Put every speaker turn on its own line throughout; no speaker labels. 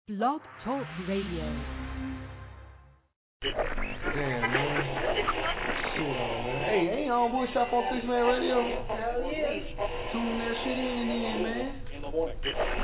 Blog Talk Radio.
Damn, man. Shit, man. Hey, ain't on Woodshop on Six Man Radio?
Hell yeah.
Tune that shit in, man.
In the morning.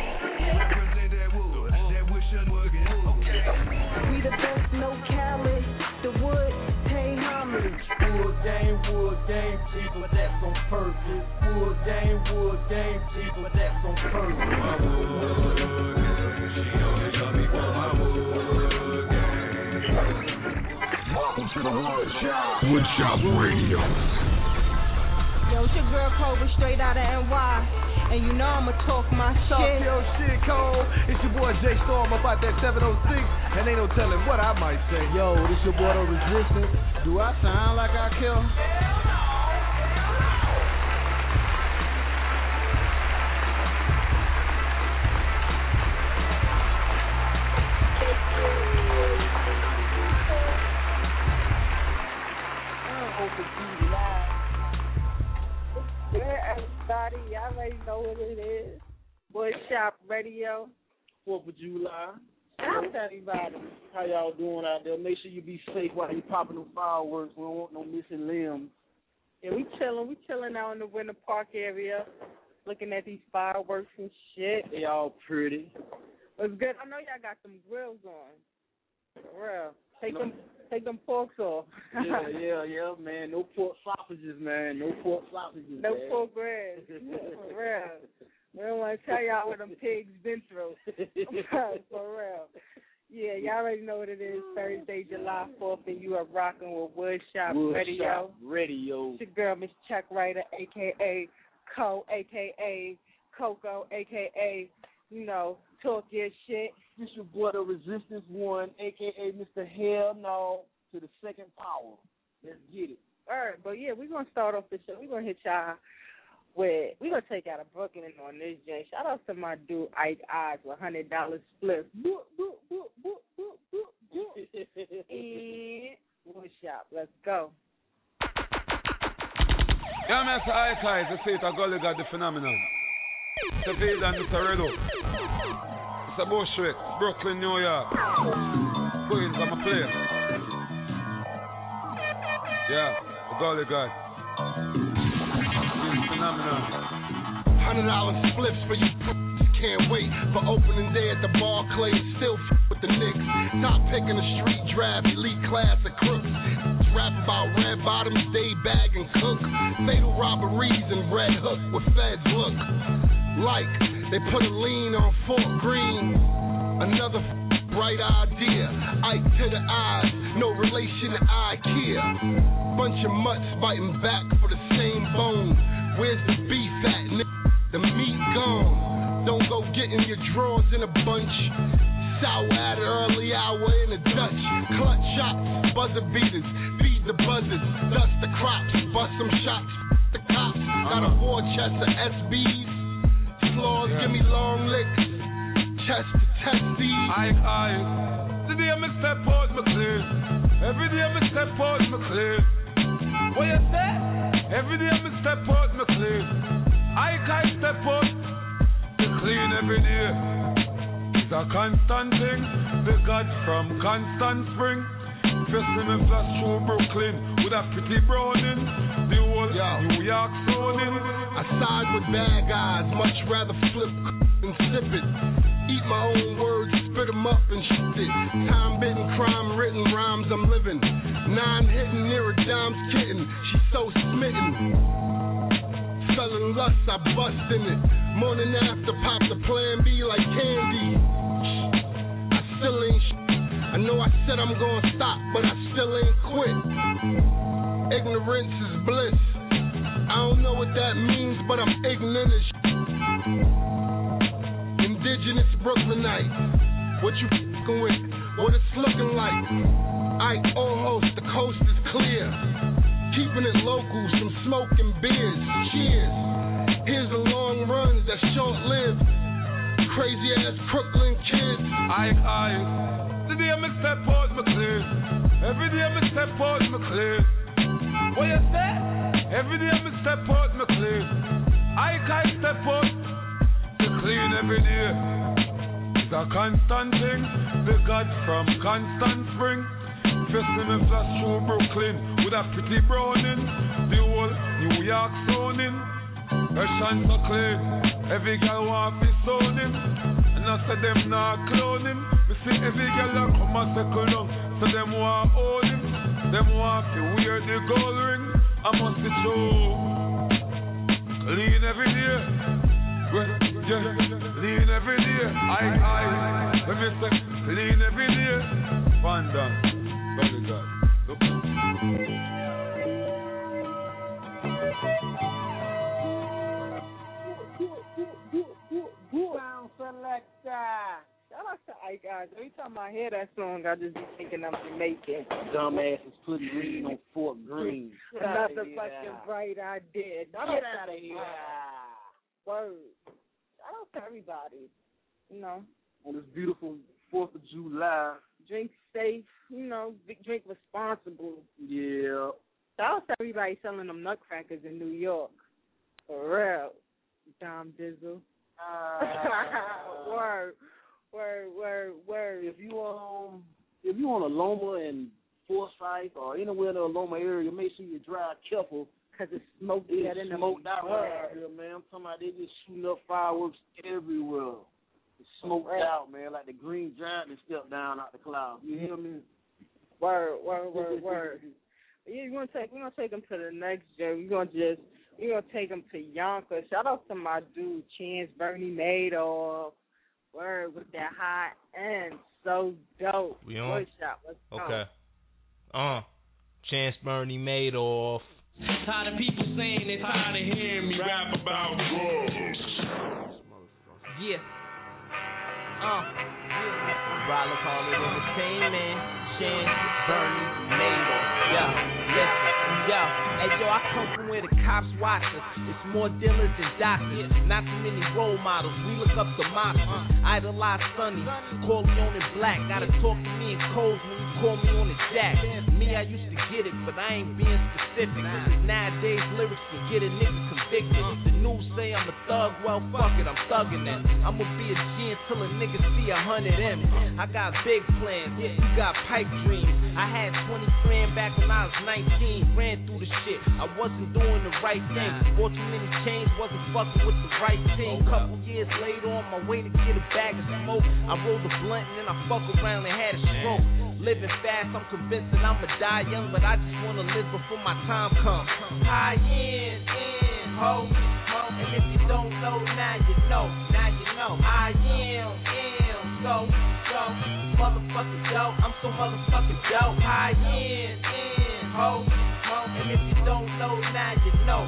We the best, no Cali. The wood, pay homage.
Wood game, cheap, but that's on purpose. Wood game, cheap, but that's on purpose. My wood, she only love me for my wood game. Welcome to the Woodshop Radio.
Yo, it's your girl Cobra, straight out of NY. And you know I'ma talk my shit.
Yo, shit, Cole. It's your boy J Storm about that 706. And ain't no telling what I might say.
Yo, this your boy The Resistance. Do I sound like I kill?
Everybody, y'all already know what it is. Woodshop Radio.
4th of July.
Shout out everybody.
How y'all doing out there? Make sure you be safe while you popping them fireworks. We don't want no missing limbs.
Yeah, we chilling out in the Winter Park area, looking at these fireworks and shit.
They all pretty.
What's good? I know y'all got some grills on. For real. Take them porks off.
yeah, man. No pork sausages, man. No pork sausages.
No
man.
pork ribs. For real. We don't want to tell y'all what them pigs been through. For real. Yeah, y'all already know what it is. Thursday, July 4th, and you are rocking with Woodshop Radio.
Radio.
It's your girl, Miss Chuck Ryder, a.k.a. Co, a.k.a. Coco, a.k.a., you know, talk your shit.
This your boy The Resistance One, a.k.a. Mr. Hell No, to the second power. Let's get it.
All right, but yeah, we're going to start off the show. We're going to hit y'all with, we're going to take out a Brooklyn on this joint. Shout out to my dude, Ike Eyes, with $100 split. And Woodshop, let's go.
Yeah, man, it's Ike Eyes. I say it, I gully got the phenomenon. It's a Veda and Mr. Redo. It's a Bushwick, Brooklyn, New York. Queens, I'm a player. Yeah, the gully god. Phenomenon.
$100 flips for you. Can't wait for opening day at the Barclays. Still with the Knicks. Top pick in the street draft. Elite class of crooks. Rap about red bottoms, day bag and cook. Fatal robberies and red hook with feds look. Like they put a lien on Fort Greene. Another bright idea. Ike to the eyes. No relation to IKEA. Bunch of mutts biting back for the same bone. Where's the beef at, nigga? The meat gone. Don't go getting your drawers in a bunch. Sour at an early hour in a Dutch. Clutch shots, buzzer beaters. Feed the buzzers. Dust the crops. Bust some shots. The cops. Got a war chest of SBs. Slaws, give me long licks. Chest to test these.
Ike. Today I step out my clear. Every day I step out my clear. What you say? Every day I step out my clear. Ike step out to clean every day. It's a constant thing. The God from Constant Spring. First me flash through Brooklyn with a pretty browning. The whole New York zoning.
I side with bad guys. Much rather flip than sip it. Eat my own words, spit them up and shit it. Time bitten, crime written, rhymes I'm living. 9 hitting near a dime's kitten. She's so smitten. Selling lust, I bust in it. Morning after, pop the plan B like candy. I still ain't I know I said I'm gonna stop, but I still ain't quit. Ignorance is bliss. I don't know what that means, but I'm ignorant as Indigenous Brooklynite. What you fucking with? What it's looking like? Ike host, the coast is clear. Keeping it local, some smoke and beers. Cheers. Here's the long runs that short-lived. Crazy ass Brooklyn kids.
Ike. Today I step out my clear. Every day I step out my clear. What you say? Every day I step out my clear. Ike step out to clean every day. It's a constant thing. The God from Constant Spring. Festing me flash through Brooklyn with a pretty browning. The whole New York zoning. Her shine so clean. Every girl want be zoning. And I say them not cloning. We see every girl that come and circle down. So them want hold him. Them want to wear the gold ring. I must be true. Lean every day. Yeah, lean every day. I. Let me say, lean every day. Panda. Very good.
Sound selector. Shout out to Ike guys. Every time I hear that song, I just be thinking I'm Jamaican.
Dumbasses putting green on Fort Greene.
Another fucking bright idea. Get out of here. Word. Shout out to everybody. You know.
On this beautiful 4th of July.
Drink safe. You know, drink responsible.
Yeah.
Shout out to everybody selling them nutcrackers in New York. For real. Dom Dizzle. Word. If
you on a Loma and Forsyth or anywhere in the Loma area, make sure you drive careful.
Cause it's smoked out in the
smoked out right here, man. I'm talking about they just shooting up fireworks everywhere. It's smoked out, man, like the Green Giant that stepped down out the clouds. You hear me?
Word. Yeah, we're gonna take them to the next gen. We're gonna take them to Yonkers. Shout out to my dude Chance Bernie Madoff. Word with that high end, so dope.
We on?
Let's go.
Okay. Chance Bernie Madoff.
Tired of people saying they tired of hearing me rap about drugs.
Yeah. Roller call it entertainment. Chance Bernie Madoff. Yeah, listen. Yo, hey yo, I come from where the cops watch us. It's more dealers than doctors. Not too many role models. We look up to mobsters. Idolize Sonny. Corleone and Black. Gotta talk to me in codes when you call me on the jack. Me, I used to get it, but I ain't being specific. Cause nowadays lyrics can get a nigga convicted. The news say I'm a thug, well fuck it, I'm thugging it. I'ma be a G until a nigga see 100 M's. I got big plans, you got pipe dreams. I had 20 grand back when I was 19. Ran through the shit, I wasn't doing the right thing. Bought too many chains, wasn't fucking with the right team. Couple years later, on my way to get a bag of smoke, I rolled a blunt and then I fuck around and had a stroke. Living fast, I'm convinced that I'ma die young, but I just wanna live before my time comes. High end, ho, and if you don't know, now you know, I am, so, motherfucking dope, I'm so motherfucking dope. High end, ho, and if you don't know, now you know,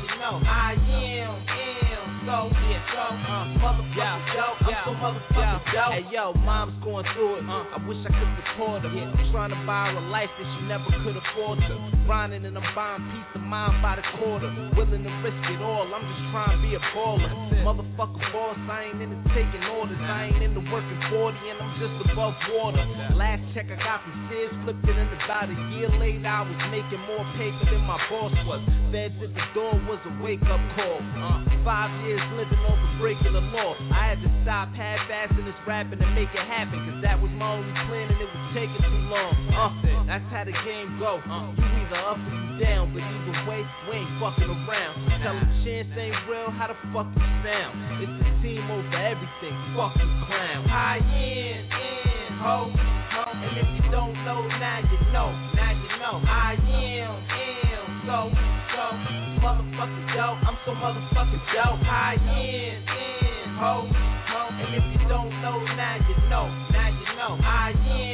I am, so, motherfucking dope, I'm so motherfucking dope. Hey yo, mom's going through it, I wish I could support her. I'm trying to buy her a life that she never could afford to. Grinding and I'm buying peace of mind by the quarter. Willing to risk it all, I'm just trying to be a baller. Motherfucker boss, I ain't into taking orders. I ain't into working 40 and I'm just above water. Last check I got from Sis, flipped it in about a year later. I was making more paper than my boss was. Feds at the door was a wake-up call. 5 years living over breaking the law. I had to stop half-assing this rapping and make it happen, cause that was my only plan and it was taking too long. That's how the game go. You either up or you down, but either way, we ain't fucking around. Tell them Chance ain't real, how the fuck you sound? It's a team over everything, fuck you clown. High end, ho, and if you don't know, now you know, I am, so, motherfucking dope, I'm so motherfucking dope. High end, ho, and if you don't know, now you know, I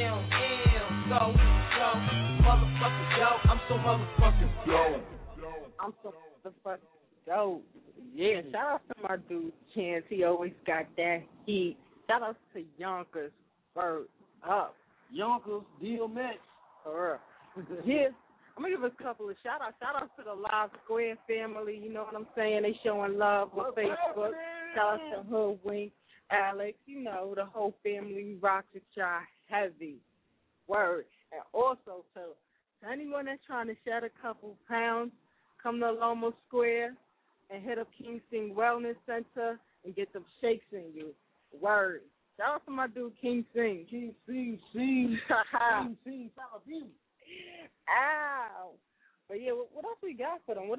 am, so, motherfucking dope, I'm so motherfucking dope.
I'm so motherfucking dope. Yeah, shout out to my dude Chance, he always got that heat. Shout out to Yonkers, word up.
Yonkers, DMX.
For real. Yeah. I'm going to give a couple of shout-outs. Shout-outs to the Live Square family. You know what I'm saying? They showing love on Facebook. Shout-outs to Hoodwink, Alex. You know, the whole family rocks the try heavy. Word. And also to anyone that's trying to shed a couple pounds, come to Loma Square and hit up Kingston Wellness Center and get them shakes in you. Word. Shout out to my dude King Sing.
King Sing, King Sing, Saladin.
Ow. But yeah, what else we got for them?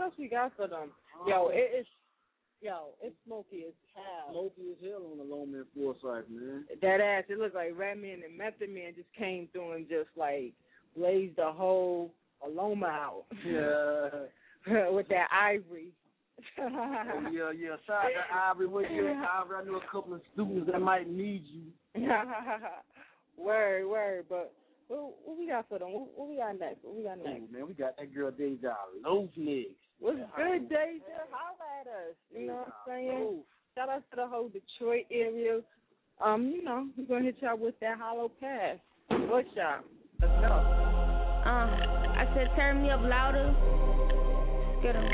It's smoky as hell.
Smoky as hell on the Lone Man Forsyth, man.
That ass, it looked like Redman and Method Man just came through and just like blazed the whole Aloma out.
Yeah.
With that ivory.
yeah. Shout out to Ivory. Where you at, Ivory? I know a couple of students that might need you.
Word. But what we got for them? What we got next?
Oh, man, we got that girl Deja Loaf next.
What's good, Deja? Holla at us. You know what I'm saying? Shout out to the whole Detroit area. We're going to hit y'all with that hollow pass. What's y'all? Let's go.
I said turn me up louder. Get 'em.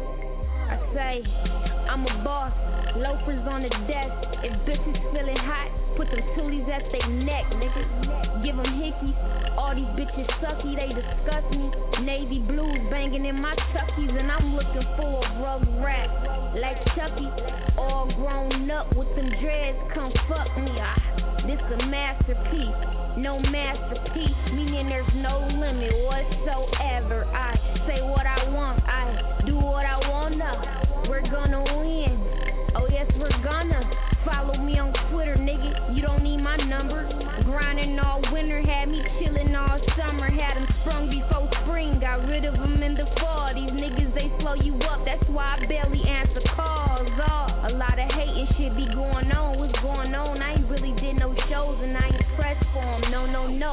I say I'm a boss. Loafers on the desk. If bitches feeling hot, put them toolies at they neck, nigga. Give them hickeys. All these bitches sucky, they disgust me. Navy blues banging in my Chuckies, and I'm looking for a rug rat like Chucky. All grown up with them dreads, come fuck me. This a masterpiece, no masterpiece, meaning there's no limit whatsoever. I say what I want, I do what I wanna. We're gonna win. Oh yes, we're gonna. Follow me on Twitter, nigga. You don't need my number. Grinding all winter, had me chilling all summer. Had them sprung before spring, got rid of them in the fall. These niggas, they slow you up, that's why I barely answer calls. A lot of hating shit be going on. What's going on? I ain't really did no shows and I ain't pressed for them. No.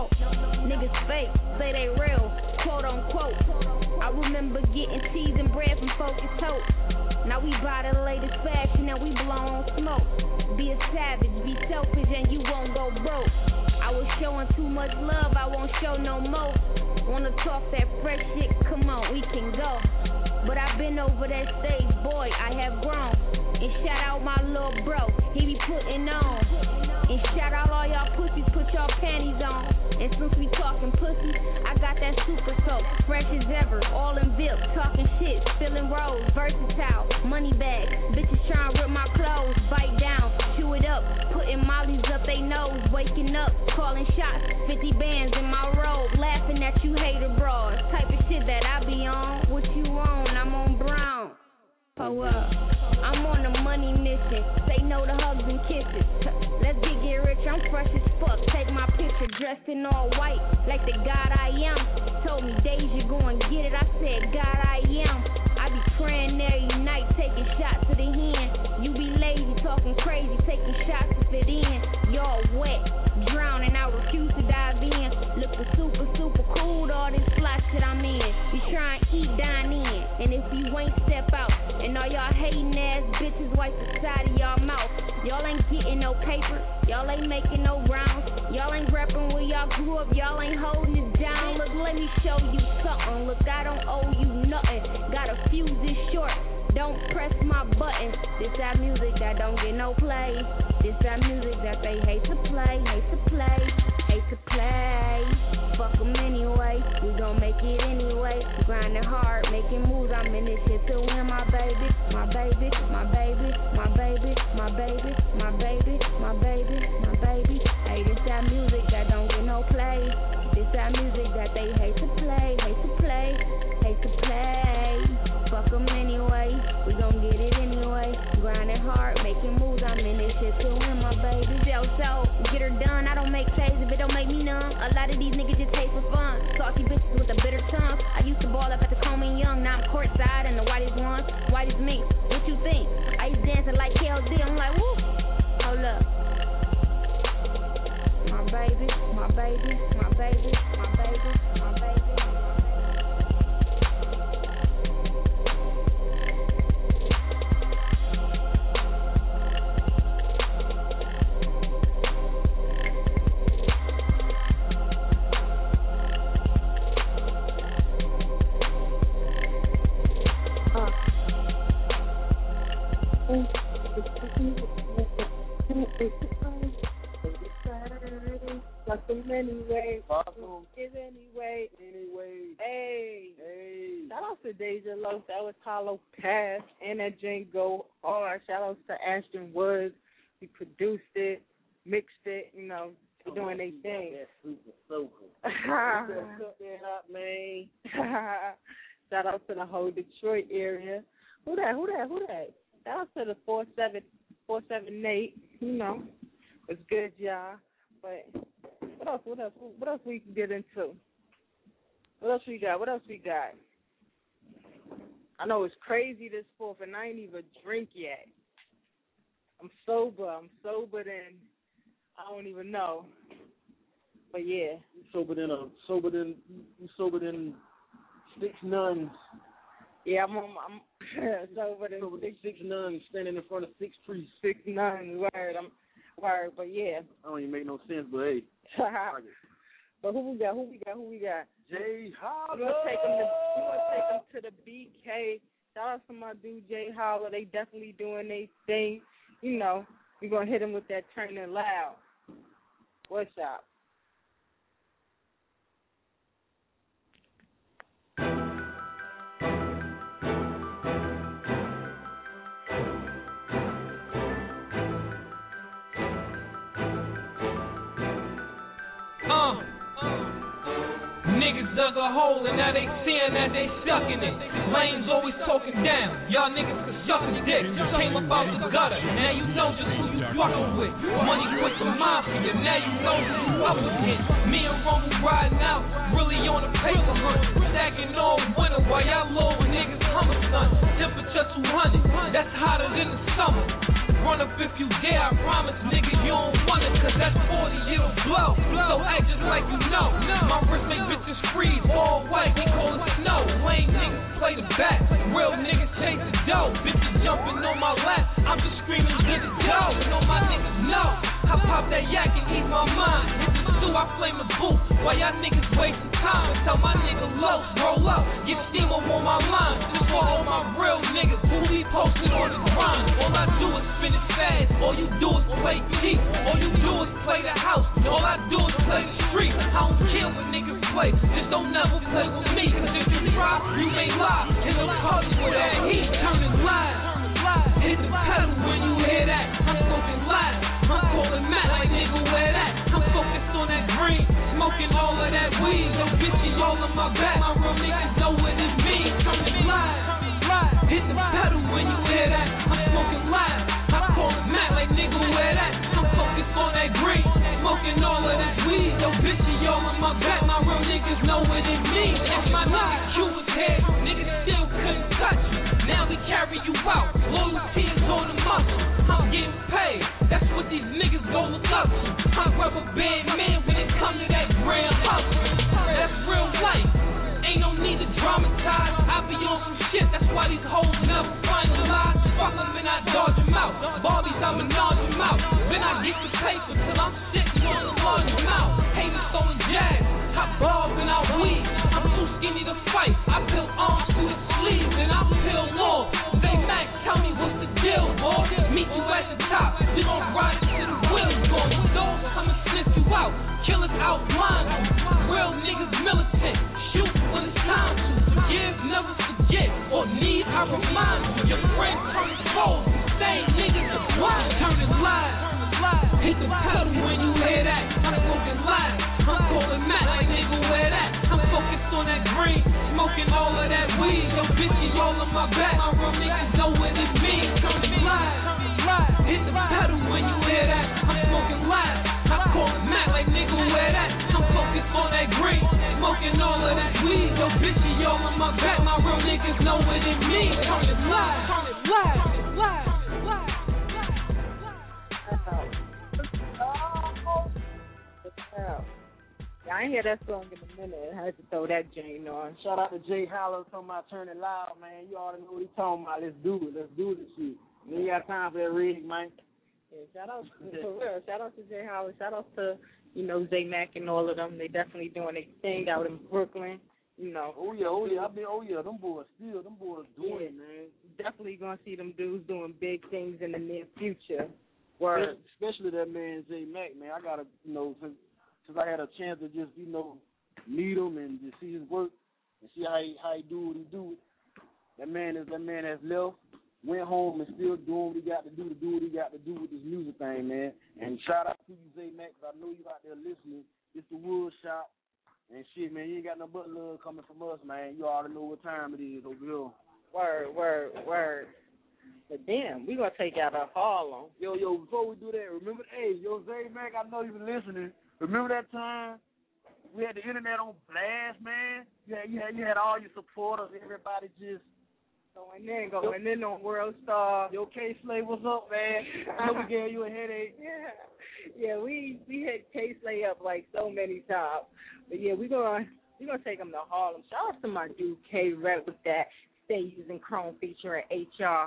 Niggas fake, say they real, quote unquote. I remember getting cheese and bread from Focus Hope. Now we buy the latest fashion and we blow on smoke. Be a savage, be selfish and you won't go broke. I was showing too much love, I won't show no more. Wanna talk that fresh shit, come on, we can go. But I've been over that stage, boy, I have grown. And shout out my little bro, he be putting on. And shout out all y'all pussies, put y'all panties on. And since we talking pussy, I got that super soap, fresh as ever, all in Vilk, talking shit, spilling rolls, versatile, money bag, bitches trying to rip my clothes, bite down, chew it up, putting mollies up they nose, waking up, calling shots, 50 bands in my robe, laughing at you hater bras, type of shit that I be on. What you on? I'm on Brown. Oh up, I'm on a money mission. Say no to hugs and kisses. Let's get rich. I'm fresh as fuck. Take my picture dressed in all white, like the God I am. Told me Deja go and get it. I said God I am. I be praying every night, taking shots to the hand. You be lazy, talking crazy, taking shots to fit in. Y'all wet, drowning. I refuse to dive in. Looking super cool. All this fly shit I'm in. You try and eat, dine in, and if you ain't step out. And all y'all hating ass bitches wipe the side of y'all mouth. Y'all ain't getting no paper. Y'all ain't making no rounds. Y'all ain't repping where y'all grew up. Y'all ain't holding it down. Look, let me show you something. Look, I don't owe you nothing. Gotta fuse this short. Don't press my button. This that music that don't get no play. This that music that they hate to play. Fuck them anyway. We gon' make it anyway. Grinding hard, making moves. I'm in this shit to win, my baby. Hey, this that music that don't get no play. This that music that they hate to play. Fuck them anyway. We gon' get it anyway. Grinding hard, making moves. I'm in this shit to win, my baby. So, get her done. I don't make taste if it don't make me numb. A lot of these niggas just taste for fun. Salty bitches with a bitter tongue. I used to ball up at the Coleman Young. Now I'm courtside and the whitest ones, whitest minks. What you think? I used dancing like KLD. I'm like, woo. Hold up. My baby.
Fuck them anyway.
Anyway.
Hey. Shout out to Deja Loaf. That was Hollow Pass. And that Jane Go Hard. Shout out to Ashton Woods. He produced it. mixed it, you know, they're doing their thing.
That's super sober. Cut that out, man.
Shout out to the whole Detroit area. Who that? Shout out to the 478. You know, it's good, y'all. But what else we can get into? What else we got? I know it's crazy this 4th, and I ain't even drink yet. I'm sober than I don't even know. But yeah.
You sober than 6 nuns.
Yeah, I'm sober than
6 nuns standing in front of 6 priests.
6 nuns, word, but yeah.
I don't even make no sense, but hey.
But who we got?
Jay Holler.
We're gonna take him to the BK. Shout out to my dude Jay Holler. They definitely doing their thing. You know, we're gonna hit him with that turning loud. What's up?
Niggas dug a hole and now they seeing that they stuck in it. Lanes always talking down. Y'all niggas can suck a dick. Came up out the gutter. Now you know just who you fucking with. Money with the mafia. Now you know who you up against. Me and Rumble riding out. Really on a paper hunt. Stacking all winter while y'all low niggas hummer son. Temperature 200. That's hotter than the summer. Run up if you dare, I promise, nigga, you don't want it, cause that's 40, it'll blow. So act just like you know. My wrist make bitches freeze, all white, we call it snow. Lame niggas play the back, real niggas chase the dough. Bitches jumping on my lap, I'm just screaming, get it dough. And all my niggas know, I pop that yak and eat my mind. Hit the stew, I flame the booth, while y'all niggas wasting time. Tell my nigga low, roll up, get steam up on my line. Just for all my real niggas, who be posted on the grind. All I do is spin it fast, all you do is play cheap. All you do is play the house, all I do is play the street. I don't care what niggas play, just don't never play with me. Cause if you try, you may lie. In the party with that heat, turning live. Hit the pedal when you hear that. I'm smoking live. I'm calling Matt like nigga, where that? I'm focused on that green, smoking all of that weed. No bitches all on my back. My real niggas know what it means. Turning live. Hit the pedal when you hear that. I'm smoking live. I call it Matt like nigga, where that? I'm focused on that green, smoking all of that weed. No bitches all on my back. My real niggas know what it means. If my nigga Q was here, niggas still couldn't touch you. Now we carry you out. Loyalty is on the muscle. I'm getting paid. That's what these niggas gon' look up to. I'm rubber band man when it come to that grand hustle. That's real life. Ain't no need to dramatize. I be on some shit. That's why these hoes never finalize. Fuck them and I dodge them out. Barbies, I'ma nod them out. Then I get the paper till I'm sitting on the large amount. Haters throwing jazz. Hot balls and I weed. I'm too skinny to fight. I peel arms through the sleeves and I peel long. Say Max, tell me what's the deal, boy. Meet you at the top. We gon' ride it till the wheels gone. Dogs come and sniff you out. Killers outline you. Real niggas militant. Shoot when it's time to. Forgive, never forget. Or need, I remind you. Your friends turn cold. Same niggas are blind. Turning live. Hit the pedal when you hear that. I'm smoking live. I'm calling Matt like nigga, where that? I'm focused on that green, smoking all of that weed. Yo, bitches all on my back. My real niggas know what it means. Turning live. Hit the pedal when you hear that. I'm smoking live. I'm calling Matt like nigga, where that? I'm focused on that green, smoking all of that weed. Yo, bitches all on my back. My real niggas know what it means. Turning live.
I ain't hear that song in a minute. I had to throw that Jane on.
Shout out to Jay Hollow talking about turning loud, man. You already know what he's talking about. Let's do it. Let's do this shit. We ain't got time for that rig, man.
Yeah, shout out for real. Shout out to Jay Hollow. Shout out to, you know, Zay Mack and all of them. They definitely doing their thing out in Brooklyn. You know.
Oh yeah. Them boys doing it, man.
Definitely gonna see them dudes doing big things in the near future.
Word. Especially that man Zay Mack, man. I gotta, you know, since I had a chance to just, you know, meet him and just see his work and see how he do what he do. That man has left went home and still doing what he got to do what he got to do with this music thing, man. And shout out to you, Zay Max. I know you out there listening. It's the Wood Shop. And shit, man, you ain't got no but love coming from us, man. You already know what time it is over here.
Word. But damn, we gonna take out a Harlem.
Yo, before we do that, remember, Zay Mac, I know you been listening. Remember that time we had the internet on blast, man? You had all your supporters, everybody just
going in on World Star.
Yo, K-Slay, what's up, man? I know we gave you a headache.
Yeah, we hit K-Slay up like so many times. But yeah, we gonna take him to Harlem. Shout out to my dude K-Rep with that Stay Using Chrome featuring HR.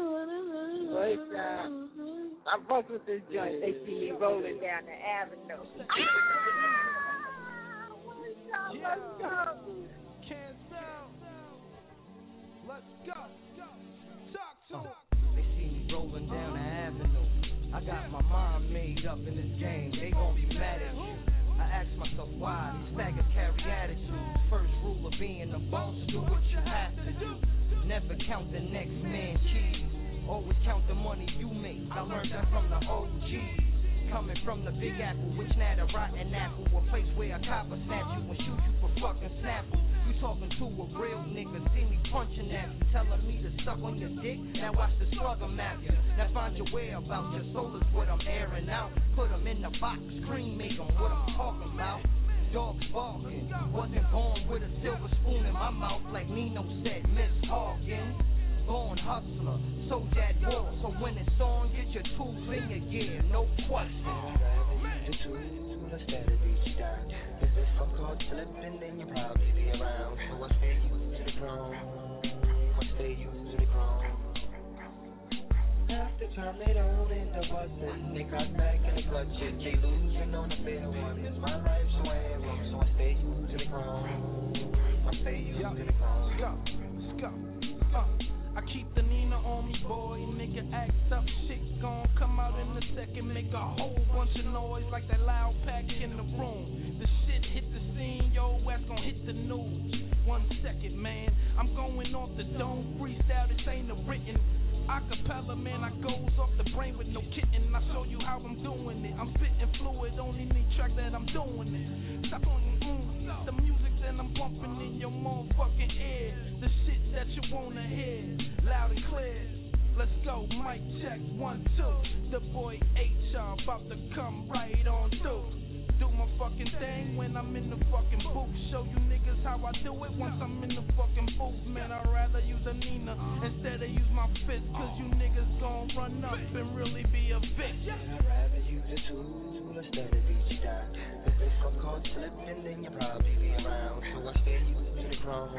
I fuck with this joint. They see me rolling down the avenue. Let's go.
Can't sound. Let's go. Talk to them.
They see me rolling down the avenue. I got my mind made up in this game. They gon' be mad at you. I ask myself why these faggots carry attitude. First rule of being a boss, do what you have to do. Never count the next man's keys. Always count the money you make. I learned that from the OGs. Coming from the Big Apple, which now the rotten apple. A place where a copper snatch you and shoot you for fucking Snapple. You talking to a real nigga, see me punching at you, telling me to suck on your dick. Now watch the slugger map you. Now find your whereabouts, your soul is what I'm airing out. Put them in the box, scream, make them what I'm talking about. Dogs barking, wasn't born with a silver spoon in my mouth like Nino said, Miss Hawkins. Born hustler, so that war. So when it's on, get your tools in your gear, no question.
The tools, let's get it each time. If it's some caught slipping, then you'll probably be around. So I stay used to the chrome. After time they don't end up bustin'. They got back in the clutch, they losing on the fair one. It's my life's way, so I stay used to the chrome.
Let's go. I keep the Nina on me, boy. Nigga act up, shit gon' come out in a second. Make a whole bunch of noise like that loud pack in the room. The shit hit the scene, yo, ass gon' hit the news. 1 second, man. I'm going off the dome, freestyle, this ain't a written. Acapella, man, I goes off the brain with no kitten. I show you how I'm doing it. I'm spitting fluid on any track that I'm doing it. Stop pointing, the music that I'm bumping in your motherfucking ear. The shit that you wanna hear, loud and clear. Let's go, mic check, 1, 2. The boy HR about to come right on through. Do my fucking thing when I'm in the fucking booth. Show you niggas how I do it once I'm in the fucking booth. Man, I'd rather use a Nina instead of use my fist. Cause you niggas gon' run up and really be a bitch.
I'd rather use a tool instead of each time. If it's some caught slipping, then you'll probably be around. So I stay used to the chrome.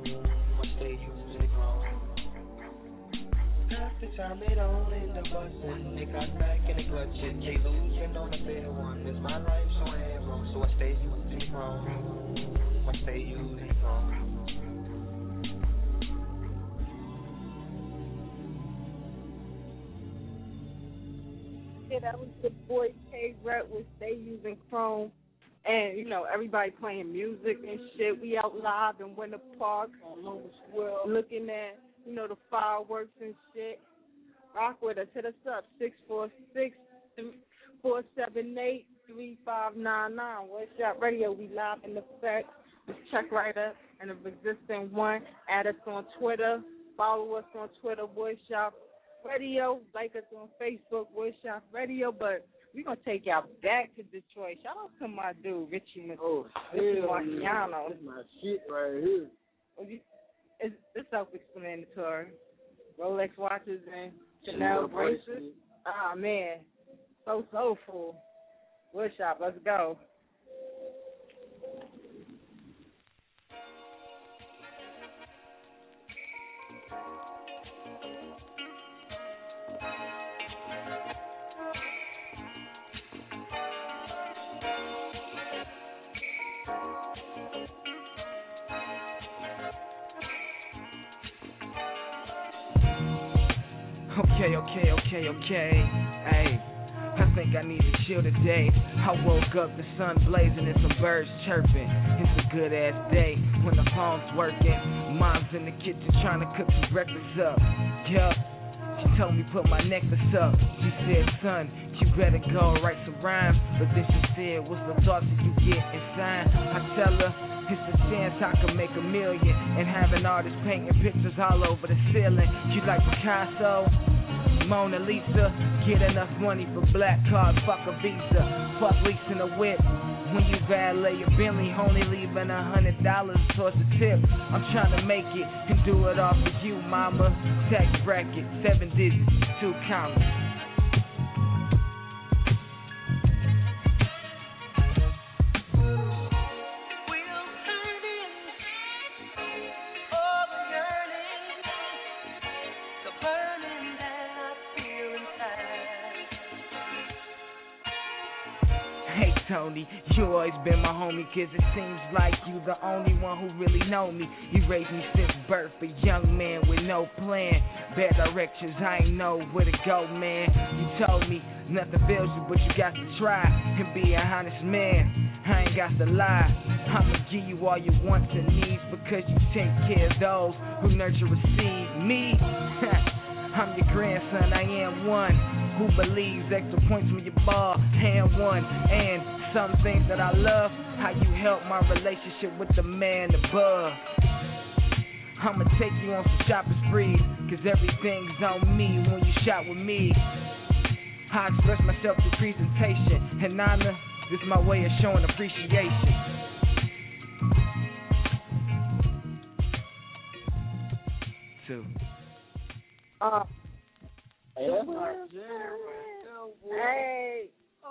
Half the time they don't end up bustin'. They got back in the clutch, they losing on the fair one. It's my life, so arrow, so I stay used to the chrome.
Yeah, that was the boy K-Rep with Stay Using Chrome. And, you know, everybody playing music and shit. We out live in Winter Park, looking at, you know, the fireworks and shit. Rock with us. Hit us up, 646-478-3599. What's Shop Radio? We live in effect. Just check right up and the Resistant One. Add us on Twitter. Follow us on Twitter, Wood Shop Radio. Like us on Facebook, Wood Shop Radio. But we're going to take y'all back to Detroit. Shout out to my dude, Richie Marciano.
That's my shit right here.
It's self-explanatory. Rolex watches and Chanel bracelets. Ah, man. So soulful. Wood Shop, let's go.
Okay. Hey, I think I need to chill today. I woke up, the sun blazing and some birds chirping. It's a good ass day when the phone's working. Mom's in the kitchen trying to cook some breakfast up. Yup, told me put my necklace up. She said, son, you better go write some rhymes. But then she said, what's the thoughts that you get inside? I tell her, it's a chance I can make $1 million. And have an artist painting pictures all over the ceiling. You like Picasso? Mona Lisa, get enough money for black cards, fuck a visa, fuck leasing a whip. When you valet your Bentley, only leaving $100 towards the tip. I'm trying to make it and do it all for you, mama. Tax bracket, 7 digits, 2 commas. Tony, you always been my homie, cause it seems like you the only one who really know me. You raised me since birth, a young man with no plan. Bad directions, I ain't know where to go, man. You told me nothing fails you, but you got to try and be an honest man. I ain't got to lie, I'ma give you all your wants and needs, because you take care of those who nurture a seed. Me, I'm your grandson, I am one who believes extra points when you ball, hand one. And some things that I love, how you help my relationship with the man above. I'ma take you on some shopping sprees, cause everything's on me when you shop with me. I express myself through presentation, and honor, this is my way of showing appreciation. Two.
Hey.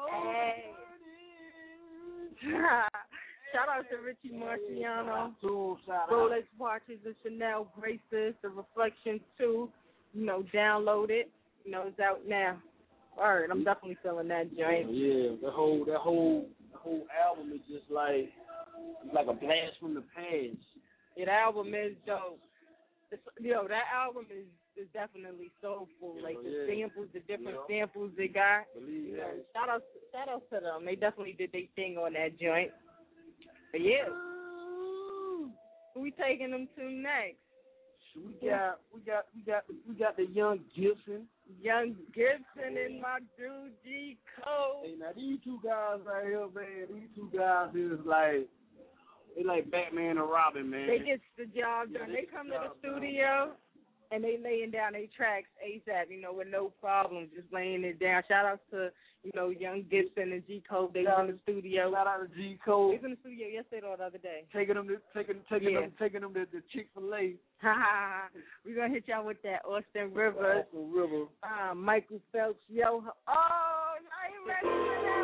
Shout out to Richie Marciano, Rolex watches, the Chanel bracelets, the Reflection 2. You know, download it. You know, it's out now. All right, I'm definitely feeling that joint.
Yeah, the whole album is just like a blast from the past.
Yeah, the album is dope. That album is definitely soulful. Like the samples, the different samples they got. Shout out to them. They definitely did their thing on that joint. But yeah, who we taking them to next?
We got the Young Gibson.
Young Gibson and my dude G Cole.
Hey, now these two guys right here, man. These two guys is like Batman and Robin, man.
They get the job done. They come to the studio and they laying down their tracks ASAP, with no problems, just laying it down. Shout out to, Young Gibson and G Cole. They was in the studio.
Shout out to G Cole.
They was in the studio yesterday or the other day.
Taking them to Chick-fil-A.
We're gonna hit y'all with that Austin River. Michael Phelps, yo. Oh, I ain't ready for that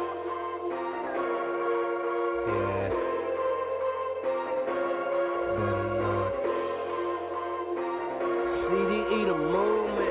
one.
CDE the movement.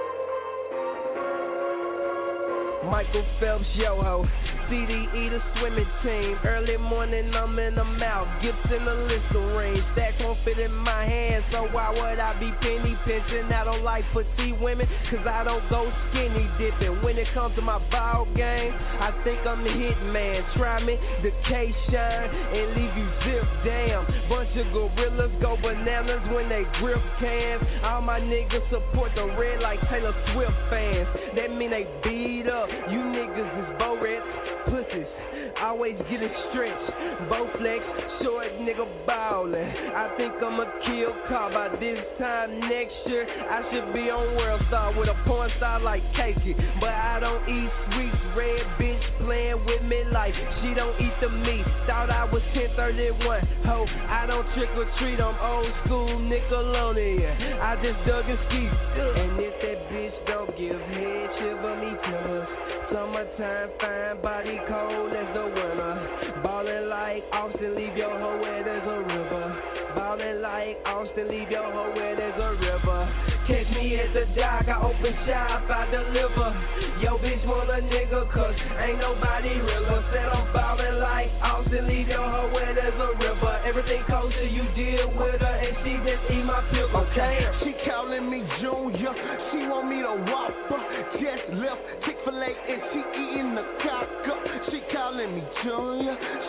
Michael Phelps, yo-ho. CDE the swimming team. Early morning, I'm in the mouth. Gibson the Listerine. Stacks won't fit in my hands, so why would I be penny pinching? I don't like petite women, cause I don't go skinny dipping. When it comes to my ball game, I think I'm the hit man. Try me, the K-Shine, and leave you zip. Damn, bunch of gorillas go bananas when they grip cans. All my niggas support the red like Taylor Swift fans. That mean they beat up. You niggas is Bo-Reds. Pussies, always get it stretched. Bowflex, short nigga ballin'. I think I'ma kill Car by this time next year. I should be on World Star with a porn star like Casey. But I don't eat sweets. Red bitch playing with me like she don't eat the meat. Thought I was 1031. Ho, I don't trick or treat. I'm old school Nickelodeon. I just dug and ski. And if that bitch don't give head, shiver me timbers. Summertime, fine body, cold as the winter. Ballin' like Austin, leave your hoe where there's a river. Ballin' like Austin, leave your hoe where there's a river. Catch me at the dock, I open shop, I deliver. Yo, bitch want a nigga, cause ain't nobody realer. Said I'm ballin' like Austin, leave your hoe where there's a river. Everything kosher, you deal with her, and she just eat my pickle. Okay,
she calling me Junior, she want me to Whopper. Just left Chick-fil-A and she eating the cock up. She calling me Junior, she want me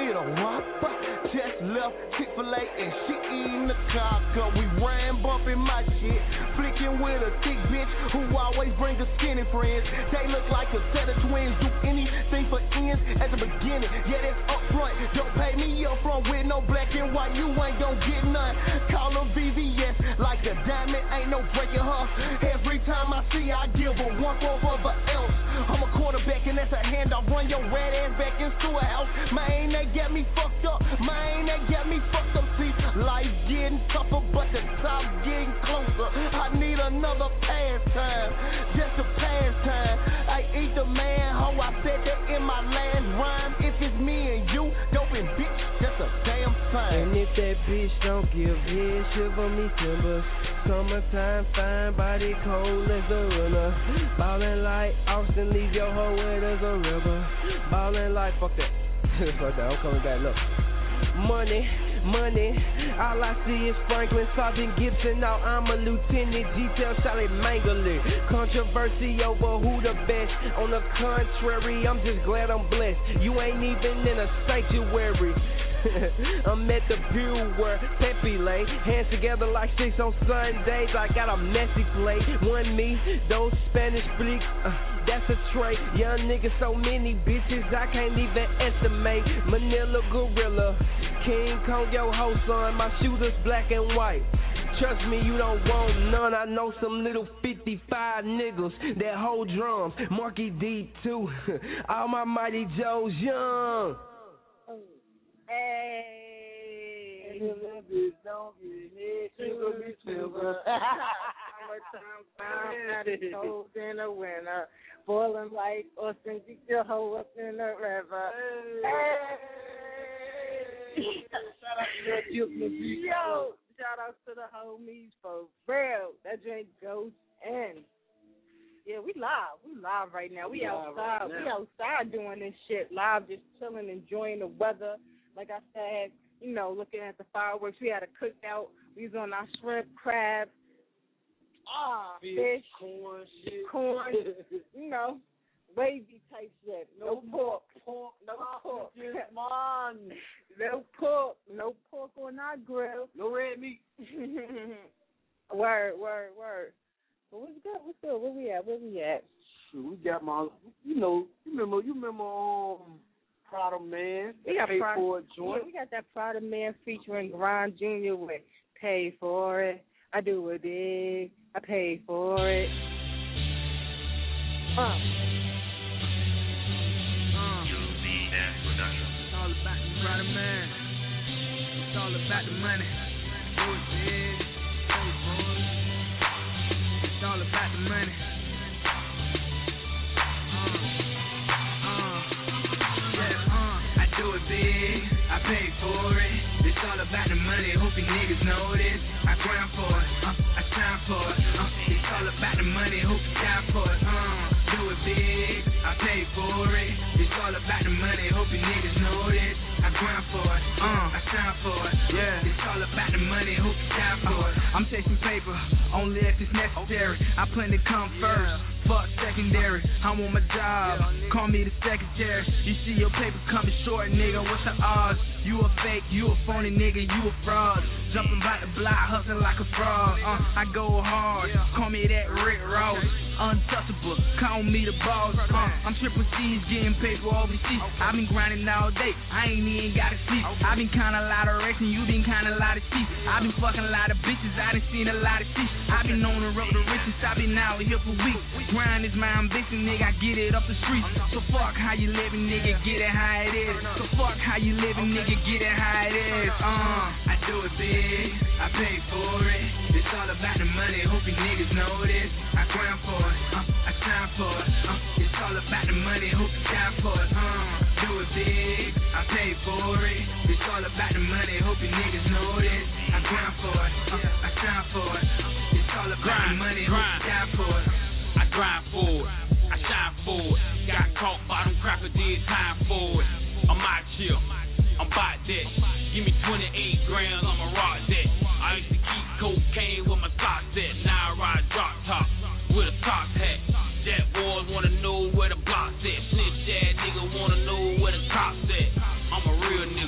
with a whopper. Just left Chick-fil-A and she eating the cock-up. We ran bumping my shit, flicking with a thick bitch who always bring a skinny friends. They look like a set of twins, do anything for ends at the beginning. Yeah, that's up front. Don't pay me up front with no black and white, you ain't gon' get none. Call her VVS like a diamond, ain't no breaking her. Every time I see her, I give her one for the else. I'm a quarterback and that's a handoff. Run your red ass back into a house. Man, they get me fucked up. Man, they get me fucked up. See, life getting tougher, but the top getting closer. I need another pastime, just a pastime. I eat the man, ho, I said that in my last rhyme. If it's me and you, doping bitch, that's a damn sign.
And if that bitch don't give head, shiver me timbers. Summertime, fine body, cold as a runner. Ballin' like Austin, leave your hoe wet as a river. Ballin' like, fuck that. Fuck that, I'm coming back, look. Money, all I see is Franklin, Sergeant Gibson, now I'm a lieutenant, detail Charlie Mangler. Controversy over who the best, on the contrary, I'm just glad I'm blessed. You ain't even in a sanctuary. I'm at the Pew where Pepe lay, hands together like six on Sundays. I got a messy plate, one me, those Spanish fleeks, that's a trait. Young niggas, so many bitches, I can't even estimate. Manila Gorilla, King Kong, yo ho son, my shooters black and white. Trust me, you don't want none. I know some little 55 niggas that hold drums. Marky D too, all my Mighty Joes young.
Hey,
little bitch don't get hit, she gon' be silver.
Summertime found it cold in the winter, boiling like Austin, get your hoe up in the river. Hey.
Shout out to that
Yo, shout out to the homies for real. That drink goes in. Yeah, we live right now. We outside. We outside doing this shit live, just chilling, enjoying the weather. Like I said, you know, looking at the fireworks. We had a cookout. We was on our shrimp, crab, fish, corn, you know, wavy type shit. No pork. No pork. No pork on our grill.
No red meat.
Word. But what's good? Where we at?
Shoot, we got my, you remember Prada Man.
We got
Pay for a joint.
Yeah, we got that Prada Man featuring Grind Jr. with Pay For It. I do it big. I pay for it.
It's all about the Prada Man. It's all about the money. Do it big. Pay for it. It's all about the money. I do it big, I pay for it. It's all about the money, hope you niggas know this. I grind for it, I shine for it. It's all about the money, hope you die for it. Do it big, I pay for it. It's all about the money, hope you niggas know this. I grind for it, I shine for it. Yeah, it's all about the money, hope you die for it. I'm chasing paper, only if it's necessary. I plan to come first. Fuck secondary, I'm on my job. Call me the secretary. You see your paper coming short, nigga. What's the odds? You a fake, you a phony nigga, you a fraud. Jumping by the block, hustling like a frog. I go hard, call me that Rick Ross. Untouchable, call me the boss. I'm triple C's, getting paper overseas. I've been grinding all day, I ain't even gotta sleep. I've been counting a lot of racks and you been counting a lot of sheep. I've been fucking a lot of bitches, I done seen a lot of sheep. I've been on the road to riches, I've been out here for weeks. Grind is my ambition, nigga, I get it up the street. So fuck how you living, nigga, get it how it is. So fuck how you living, nigga, get it how it is. I do it big, I pay for it. It's all about the money, hope you niggas know this. I grind for it, I shine for it. It's all about the money, hope you die for it. Do it big, I pay for it. It's all about the money, hope you niggas know this. I grind for it, I shine for it. It's all about the money, hope you die for it. I grind for it, I shine for it. Got caught by them cracker, did time for it. I'm out here, I'm about that. Give me 28 grams, I'ma rock that. I used to keep cocaine with my socks at. Now I ride drop top with a top hat. That boys wanna know where the block's at. Snitch that nigga wanna know where the cops at. I'm a real nigga.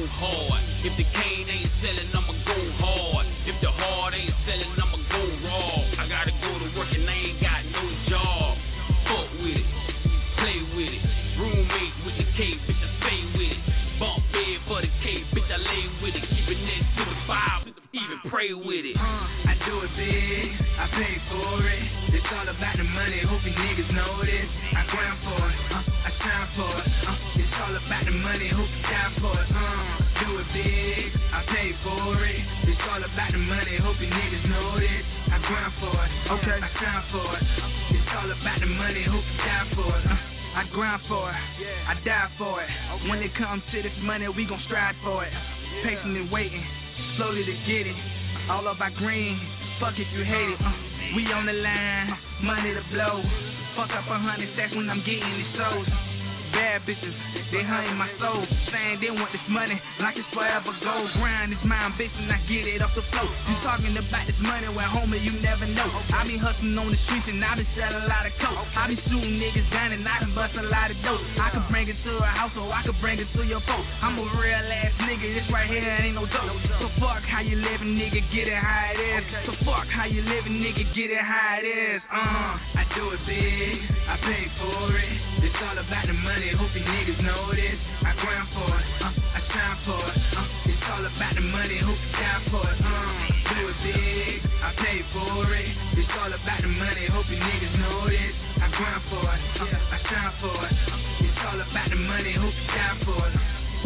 hard. If the cane ain't selling, I'ma go hard. If the hard ain't selling, I'ma go raw. I gotta go to work and I ain't got no job. Fuck with it, play with it. Roommate with the K, bitch, I stay with it. Bump bed for the K, bitch, I lay with it. Keep it next to the 5, even pray with it.
I do it big, I pay for it. It's all about the money, hope you niggas know this. I grind for it, I shine for it. It's all about the money, hope you die for it. Do it big, I pay for it. It's all about the money, hope you niggas know this. I grind for it, okay. I shine for it. It's all about the money, hope you die for it. I grind for it, I die for it. When it comes to this money, we gon' strive for it. Patient and waiting, slowly to get it. All of our green, fuck if you hate it. We on the line, money to blow. Fuck up 100 stacks when I'm getting these souls. Bad bitches, they hunting my soul. Saying they want this money like it's forever gold. Grind is my ambition, I get it off the floor. You talking about this money when homie you never know. I be hustling on the streets and I been selling a lot of coke. I be shooting niggas down and I can bust a lot of dope. I can bring it to a house or I can bring it to your folk. I'm a real ass nigga, this right here ain't no joke. So fuck how you living, nigga, get it how it is. So fuck how you living, nigga, get it how it is. I do it big, I pay for it. It's all about the money, hope you niggas know this. I grind for it, I shine for it. It's all about the money, hope you die for it. Do it big, I pay for it. It's all about the money, hope you niggas know this. I grind for it, I shine for it. It's all about the money, hope you die for it.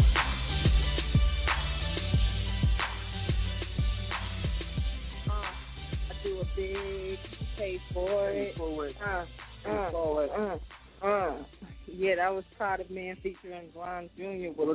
I do it big, pay for it. Yeah, that was Product Man featuring Grind Jr. with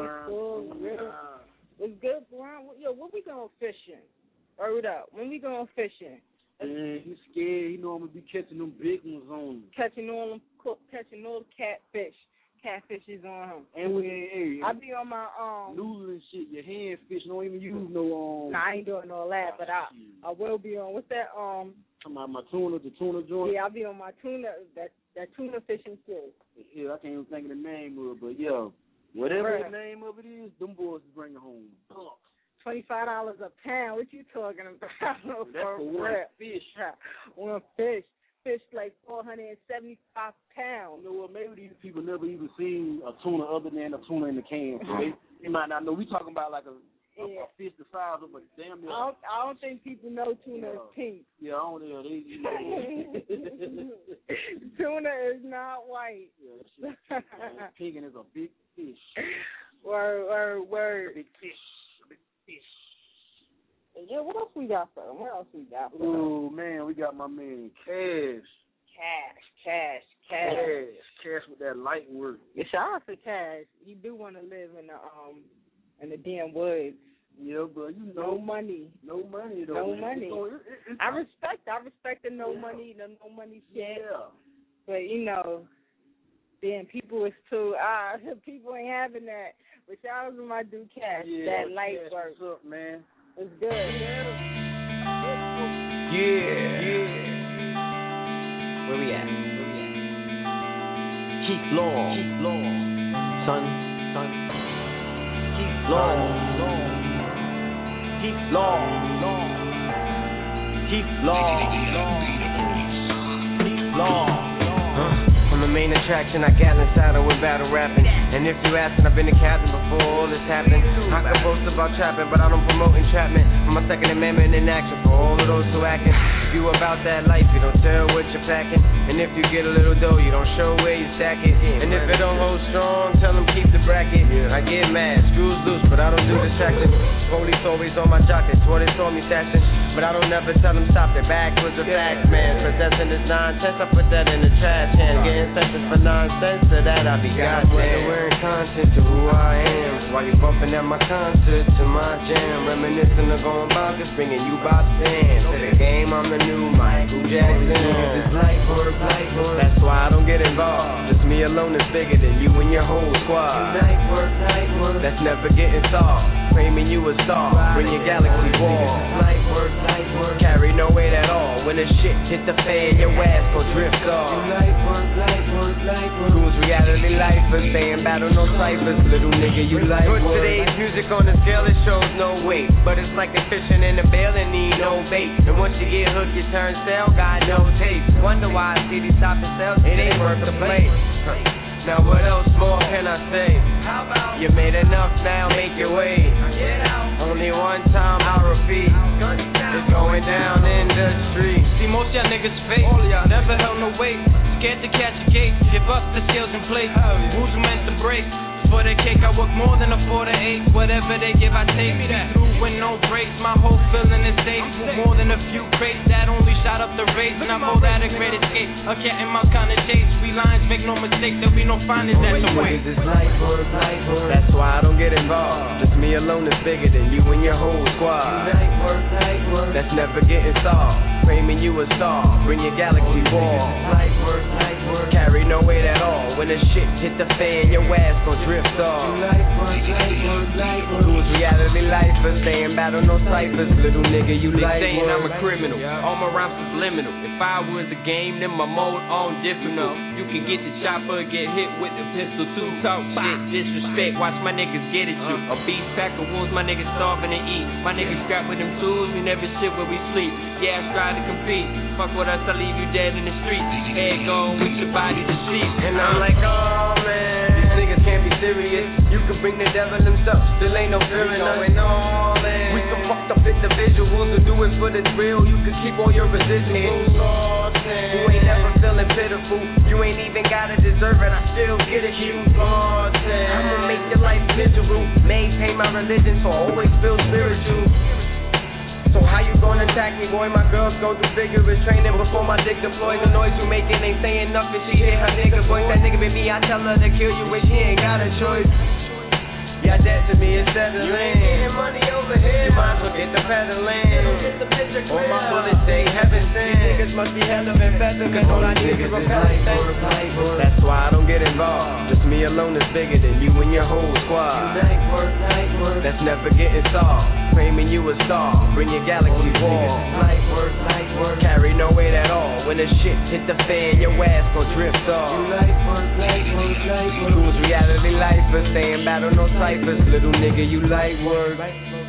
What's good, Brian? Yo, when we going fishing? Word up. When we going fishing?
Man, he's scared. He know I'm gonna be catching them big ones on him.
Catching all the catfish. Catfish is on him.
And
I be on my
noodle and shit. Your hand fish don't even use no
Nah, I ain't doing all that, but I will be on. What's that
my tuna, the tuna joint.
Yeah, I'll be on my tuna. That tuna fishing too.
Yeah, I can't even think of the name of it, but yeah, whatever the name of it is, them boys bring it home.
$25 a pound. What you talking about?
That's for one fish.
One fish. Fish like 475 pounds.
You know what? Maybe these people never even seen a tuna other than a tuna in the can. So they might not know. We talking about like a fish the size of a damn near.
I don't think people know tuna is pink.
Yeah, I don't know.
Tuna is not white.
Yeah, it's pink and it's a big fish.
Word.
A big fish.
Yeah, what else we got for them?
Oh, man, we got my man Cash. Cash with that light work.
Yeah, shout out to Cash. He do want to live in the damn woods.
Yeah, but you know,
no money though.
No money.
I respect the no money shit.
Yeah.
But you know, then people is too people ain't having that. But shout out to my dude Cash. That light work.
What's up, man?
It's good.
Yeah. Where we at? Keep long. Son. Keep long. I'm the main attraction, I got inside with battle rapping. And if you asking, I've been a captain before all this happened. I can boast about trapping, but I don't promote entrapment. I'm a second amendment in action for all of those who acting. If you about that life, you don't tell what you're packing. And if you get a little dough, you don't show where you stack it. And if it don't hold strong, tell them keep the bracket. I get mad, screws loose, but I don't do distraction. Police always on my jock, that's what they saw me stashing. But I don't never tell them stop, their back was the facts, man. Possessing this nonsense, I put that in the trash can. Getting sentenced for nonsense, to that I be goddamn. Whether we're conscious to who I am. While you bumping at my concert to my jam. Reminiscing of going bonkers, bringing you Bob Stan. To the game, I'm the new Michael Jackson. It's light work. That's why I don't get involved. Just me alone is bigger than you and your whole squad. Night work.
that's never getting solved. Claiming you a star, bring your galaxy wall. Light work, carry no weight at all. When the shit hit the fan, your ass gon' drift off. Light work. Who's reality lifers? Stay in battle, no ciphers. Little nigga, you like work. Put today's music on the scale, it shows no weight. But it's like they fishing in the bail and need no bait. And once you get hooked, you turn stale, got no taste. Wonder why cities stop and sell, it ain't worth the play. Now what else more can I say? You made enough now, make your way. Only one time I'll repeat. It's going down in the street.
See, most y'all niggas fake. Never held no weight. Scared to catch a gate. Give up the skills and play. Who's meant to break? For the cake, I work more than a 4 to 8. Whatever they give, I take me that. Through with no breaks, my whole feeling is safe. More than a few crates that only shot up the race. And I call that a great escape. A cat in my kind of chase. We lines make no mistake. There'll be no findings at the way.
That's why I don't get involved. Just me alone is bigger than you and your whole squad. That's never getting solved. Claiming you a star, bring your galaxy wall. Carry no weight at all. When the shit hit the fan, your ass gon' drift off. Who's reality lifers? Stay in battle, no ciphers. Little nigga, you like
saying I'm a criminal. All my rhymes subliminal. If I was a game, then my mode on difficult. You can get the chopper, get hit with the pistol too. Talk shit, disrespect, watch my niggas get at you. A beef pack of wolves, my niggas starving to eat. My niggas scrap with them tools, we never shit where we sleep. Yeah, I try to compete. Fuck with us, I leave you dead in the street. Head gone with your body to sheep.
And I'm like, oh man, these niggas can't be serious. You can bring the devil himself, still ain't no fear in us. We some fucked up individuals who do it for the thrill. You can keep all your residuals. You ain't never feeling pitiful. You ain't even gotta deserve it, I still get it. I'ma make your life miserable. Maintain my religion so I always feel spiritual. So how you gonna attack me, boy? My girls go through vigorous training before my dick deploys. The noise you making ain't saying nothing. She hit her nigga voice. That nigga be me, I tell her to kill you, but she ain't got a choice. Yeah, that to me is settling. You ain't getting money over here. You might as well get the peddling. All my bullets say heaven sent. These niggas must be hell of feathers. Cause all I need is repelling. That's why I don't get involved. Just me alone is bigger than you and your whole squad. That's never getting solved. Claiming you a star, bring your galaxy wall. Carry no weight at all. When the shit hit the fan, your ass gon' drift off. Who's reality lifers? Stay in battle, no ciphers. Little nigga, you like work.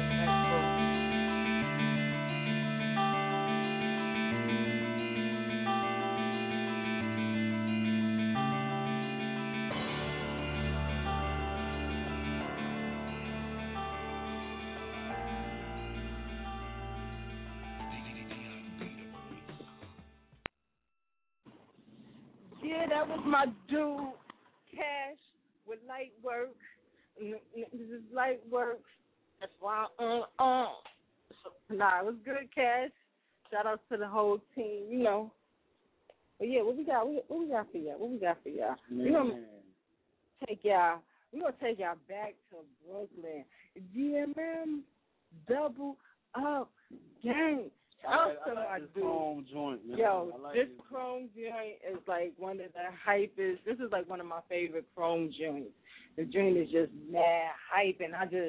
Yeah, that was my dude, Cash, with Light Work. This is Light Work. That's why Nah, it was good, Cash. Shout out to the whole team, you know. But yeah, what we got for y'all? We're gonna take y'all back to Brooklyn. GMM Double Up Gang.
I like this Chrome joint, man.
Yo,
like
this Chrome joint is like one of the hypest. This is like one of my favorite Chrome joints. The joint is just mad hype, and I don't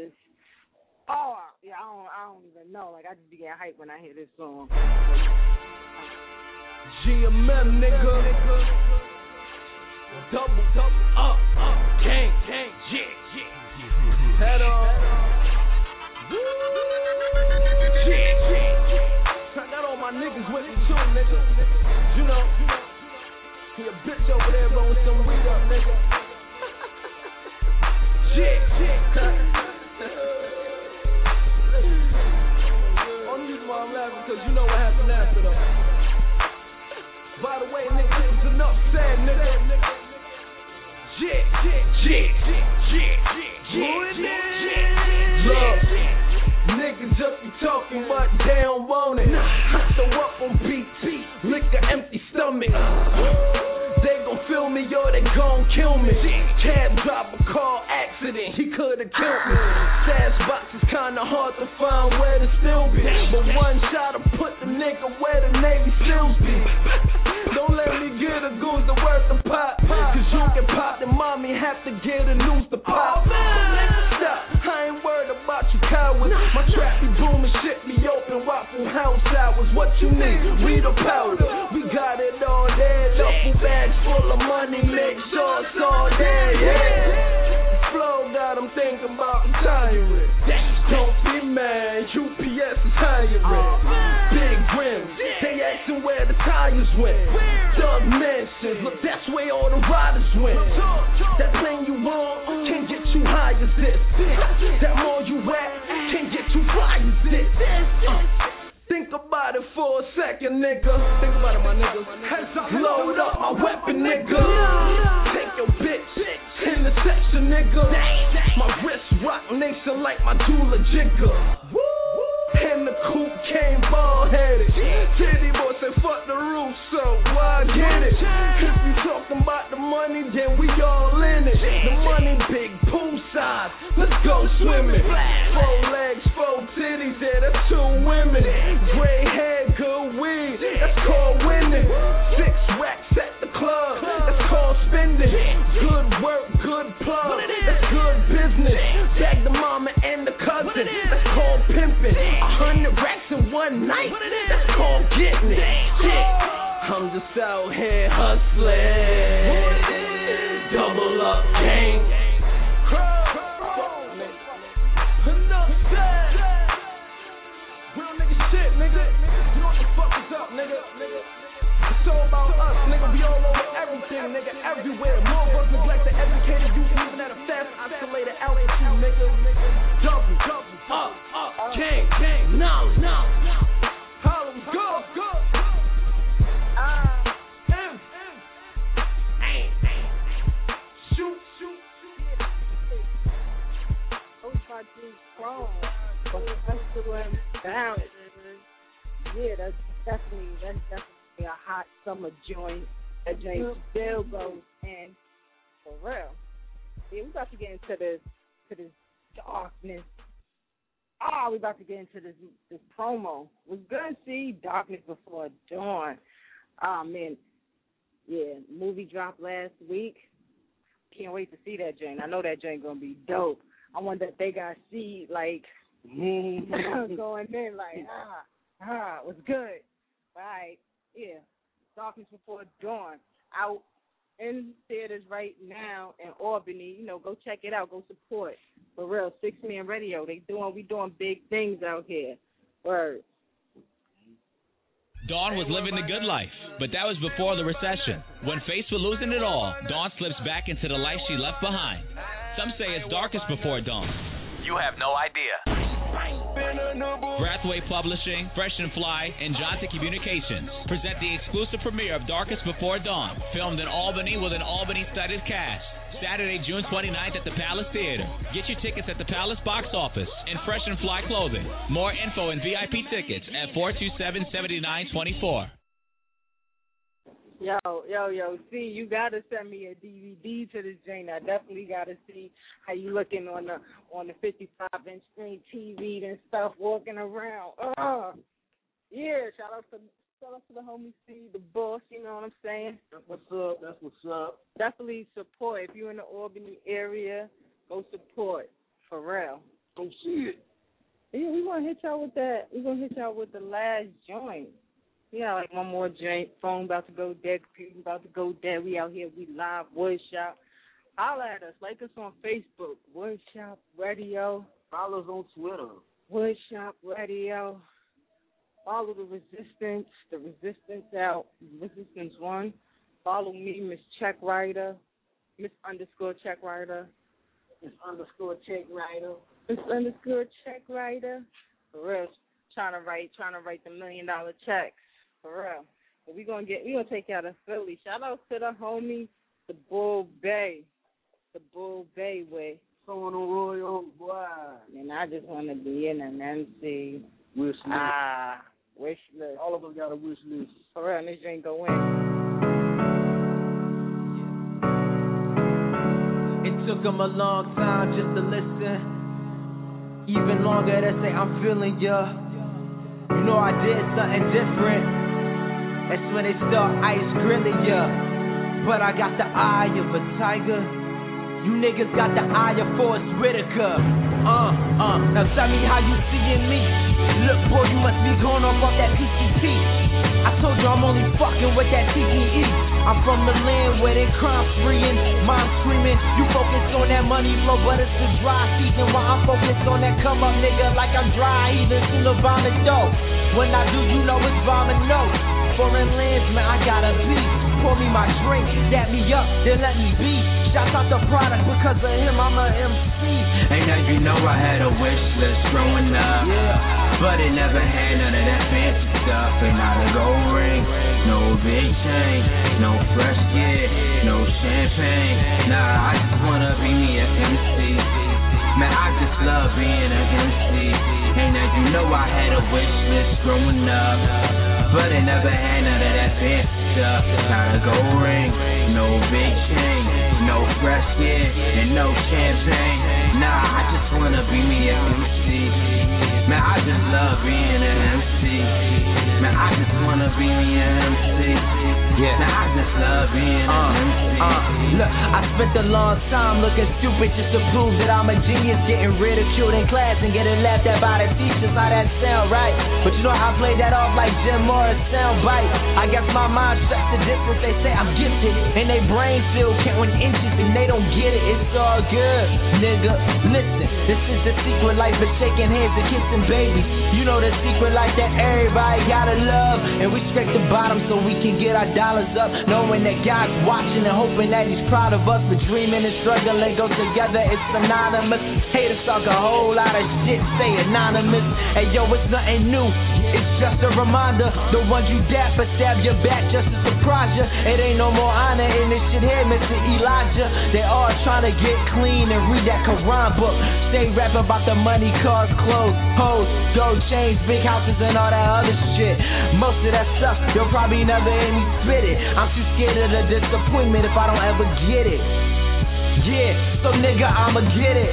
even know. Like, I just be getting hype when I hear this song.
GMM, nigga. Double up, gang, yeah. Head on. Turn that on my niggas with me too, nigga. You know, your bitch over there rolling some weed up, nigga. Only reason why I'm laughing, cause you know what happened after though. By the way, nigga, this is enough said, nigga. Look, niggas up you talking, but they don't want it. Throw up on BT, lick an empty stomach. They gon' feel me or they gon' kill me. Cab driver, car accident, he could've killed me. Stash box is kinda hard to find where to still be. But one shot'll put the nigga where the Navy SEALs be. Don't let me get a goose to worth the pot. Cause you can pop the mommy, have to get a noose to pop. Stop. My trap be booming, shit be open, Waffle House hours. What you need? Weed or powder? We got it all there. Duffel bags full of money, make sure it's all there. Yeah. Flow got them thinking about retiring. Don't be mad, UPS is hiring. Big rims, they asking where the tires went. Doug Mansions, look, that's where all the riders went. That plane you on can't get too high as this. That mall you at can't get too fly as this. Think about it for a second, nigga. Think about it, my nigga. Load up my weapon, nigga. Take your bitch in the section, nigga. My wrist rock nation like my jeweler jigger. And the coupe came bald-headed. Titty boy said fuck the roof, so why get it? If you talking about the money, then we all in it. The money big, pool size, let's go swimming. 4 legs, 4 titties, yeah, that's 2 women. Gray hair, good weed, that's called winning. 6 racks at the club, that's called spending. Good work, good plug, that's good business. Bag the mama and the cousin, that's called pimping. 100 racks in one night, that's called getting it. Yeah. I'm just out here hustling. Double up gang. Enough said. Real nigga shit, nigga. You know what the fuck is up, nigga. It's all about us, nigga. We all over everything, nigga. Everywhere. More of us neglect the educated youth, even at a fast isolated altitude, nigga. Double up, gang, knowledge. Harlem, go. Shoot.
Yeah, that's definitely a hot summer joint. That joint still goes in for real. Yeah, we about to get into this darkness. We about to get into this promo. Was gonna see Darkness Before Dawn. Oh man, yeah, movie dropped last week. Can't wait to see that joint. I know that joint gonna be dope. I wonder if they got see like going in like was good. All right, yeah, Darkness Before Dawn out in theaters right now in Albany. You know, go check it out. Go support. For real, 6 Man Radio. We doing big things out here. Word.
Dawn was living the good life, but that was before the recession. When faced with losing it all, Dawn slips back into the life she left behind. Some say it's darkest before dawn.
You have no idea.
Brathwaite Publishing, Fresh and Fly, and Johnson Communications present the exclusive premiere of Darkest Before Dawn, filmed in Albany with an Albany-studded cast. Saturday, June 29th at the Palace Theater. Get your tickets at the Palace box office and Fresh and Fly Clothing. More info and VIP tickets at 427-7924.
Yo, see, you gotta send me a DVD to this joint. I definitely gotta see how you looking on the 55-inch screen TV and stuff, walking around. Yeah, shout out to the homie Steve, the boss, you know what I'm saying?
That's what's up.
Definitely support. If you're in the Albany area, go support. For real.
Go see it.
Yeah, we gonna hit y'all with that. We gonna hit y'all with the last joint. Yeah, like one more joint. Phone about to go dead. Computer about to go dead. We out here. We live. Woodshop. Holla at us. Like us on Facebook. Woodshop Radio.
Follow us on Twitter.
Woodshop Radio. Follow the Resistance. The Resistance out. Resistance 1. Follow me, Miss Checkwriter. Miss _ Checkwriter.
Miss _ Checkwriter.
Miss _ Checkwriter. For real. Trying to write the $1 million checks. For real. But we gonna take y'all to Philly. Shout out to the homie, the Bull Bay. The Bull Bay way.
Someone on Royal, boy.
And I just wanna be in an MC.
Wish list.
Wish list.
All of us got a wish list.
For real, this drink go in.
It took them a long time just to listen. Even longer to say I'm feeling ya. You know I did something different. That's when they start ice grilling ya. But I got the eye of a tiger. You niggas got the eye of Forrest Whitaker. Now tell me how you seeing me. Look, boy, you must be going off that PCP. I told you I'm only fucking with that TPE. I'm from the land where they crime free and mom screaming. You focus on that money flow, but it's the dry season. While I'm focused on that come up, nigga, like I'm dry heathen. Soon to vomit dough. When I do, you know it's vomit no. Foreign lands, man, I gotta be. Pour me my drink, dap me up, then let me be. Shout out the product, because of him I'm a MC.
Ain't that you know I had a wish list growing up, but it never had none of that fancy stuff. And not a gold ring, no big chain, no fresh gear, no champagne. Nah, I just wanna be me an MC. Man, I just love being an MC. Ain't that you know I had a wish list growing up, but it never had none of that fancy stuff. Not a gold ring, no big chain, no fresh gear, and no champagne. Nah, I just wanna be me an MC. Man, I just love being an MC. Man, I just wanna be me an MC. Yeah, man, I just love being an MC.
Look, I spent a long time looking stupid just to prove that I'm a genius, getting ridiculed in class and getting laughed at by the teachers. How that sound, right? But you know I played that off like Jim Morris sound bite. I guess my mind shuts the distance. They say I'm gifted, and they brain still counting inches, and they don't get it. It's all good, nigga. Listen, this is the secret life of shaking hands and kissing babies. You know the secret life that everybody gotta love, and we scrape the bottom so we can get our dollars up, knowing that God's watching and hoping that He's proud of us. But dreaming and struggling go together, it's synonymous. Haters talk a whole lot of shit, say anonymous. Hey yo, it's nothing new, it's just a reminder. The ones you dap but stab your back just to surprise you. It ain't no more honor in this shit here, Mr. Elijah. They all trying to get clean and read that Quran book. Stay rapping about the money, cars, clothes, hoes, gold chains, big houses, and all that other shit. Most of that stuff you'll probably never hear me spit it. I'm too scared of the disappointment if I don't ever get it. Yeah, so nigga, I'ma get it.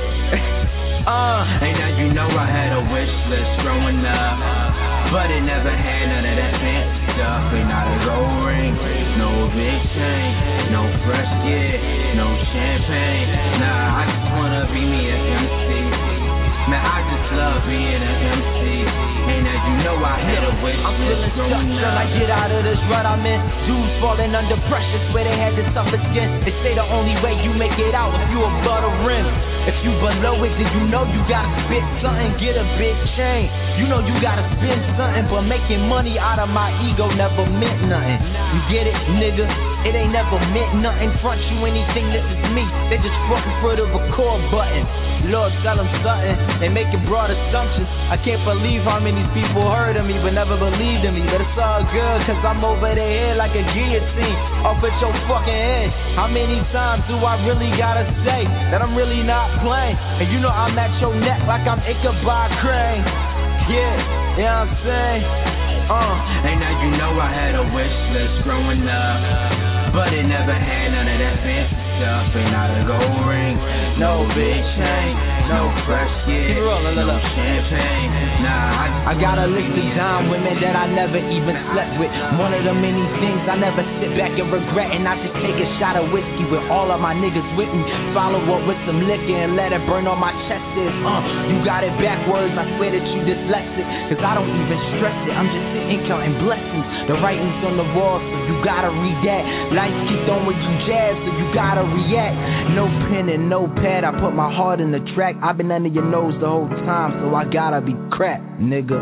Ain't that you know I had a wish list growing up, but it never had none of that fancy stuff. And not a gold ring, no big chain, no fresh gear, no champagne. Nah, I just wanna be me an MC. Man, I just love being an MC. Ain't that you know I had a wish list growing up.
Till I get out of this rut I'm in. Dudes falling under pressure, swear they had to suffer skin. They say the only way you make it out if you above the rim. If you below it, then you know you gotta spit something, get a big chain. You know you gotta spend something, but making money out of my ego never meant nothing. You get it, nigga? It ain't never meant nothing. Front you anything, this is me. They just frontin' for the record button. Lord, tell them something. They making broad assumptions. I can't believe how many people heard of me but never believed in me. But it's all good, cause I'm over their head like a guillotine. Off at your fucking head. How many times do I really gotta say that I'm really not playing? And you know I'm at your neck like I'm Ichabod Crane. Yeah, you know what I'm saying?
Ain't that you know I had a wish list growing up, but it never had none of that fancy stuff. And not a gold ring, no big chain, no fresh gear, no champagne. Nah,
I got a list of dime women that I never even slept with. One of the many things I never sit back and regret, and I just take a shot of whiskey with all of my niggas with me. Follow up with some liquor and let it burn on my chest. You got it backwards, I swear that you dyslexic, cause I don't even stress it. I'm just sitting counting blessings. The writing's on the wall, so you gotta read that. Lights keep throwing you jazz, so you gotta react. No pen and no pad, I put my heart in the track. I've been under your nose the whole time, so I gotta be crap, nigga.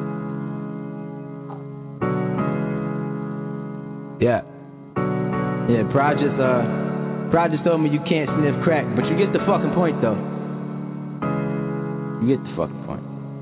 Yeah, Prod just told me you can't sniff crack, but you get the fucking point though. You get the fucking point.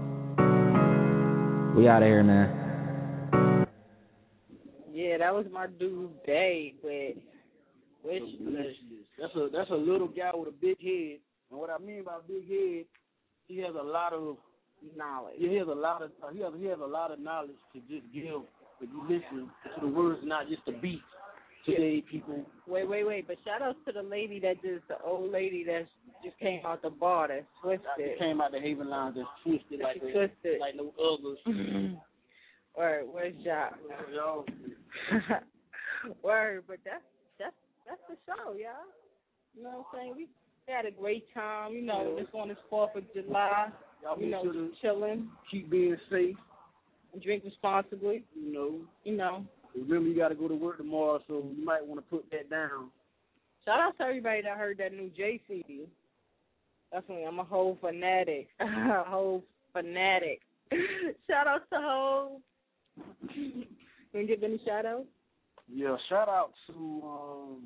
We out of here, man.
Yeah, that was my dude Dave with wish list.
That's a little guy with a big head, and what I mean by big head, he has a lot of
knowledge.
He has a lot of knowledge to just give if you listen to the words, not just the beat. Today, people.
Wait. But shout outs to the lady the old lady that just came out the bar that's twisted.
She came out the Haven Lounge that's twisted like no others.
Word, where's Jock? Word, but that's the show, y'all. You know what I'm saying? We had a great time. You know, this on this 4th of July.
Y'all
You know,
make sure to
chilling.
keep being safe.
And drink responsibly.
You know.
Remember,
you got to go to work tomorrow, so you might want to put that down.
Shout out to everybody that heard that new J CD. Definitely, I'm a whole fanatic. Shout out to Hov. You want to give any shout outs?
Yeah, shout out to,